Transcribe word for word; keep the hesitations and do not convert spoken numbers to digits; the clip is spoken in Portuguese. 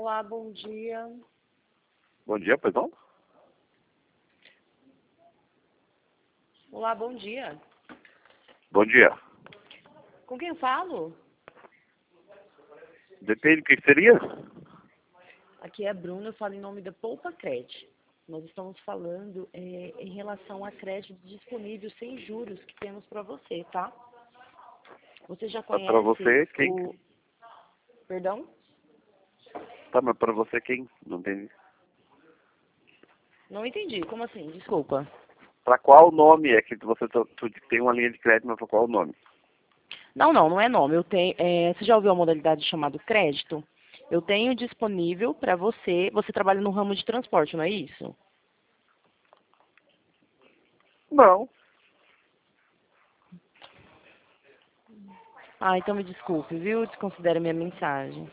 Olá, bom dia. Bom dia, perdão? Olá, bom dia. Bom dia. Com quem eu falo? Depende, o que seria? Aqui é a Bruna, eu falo em nome da Poupa Cred. Nós estamos falando é, em relação a crédito disponível sem juros que temos para você, tá? Você já Para conhece você, quem? o... Perdão? Tá, mas para você, quem? Não entendi. Não entendi. Como assim? Desculpa. Para qual nome é que você tu, tu tem uma linha de crédito, mas para qual nome? Não, não, não é nome. Eu tenho, é, você já ouviu a modalidade chamada crédito? Eu tenho disponível para você. Você trabalha no ramo de transporte, não é isso? Não. Ah, então me desculpe, viu? Desconsidere minha mensagem.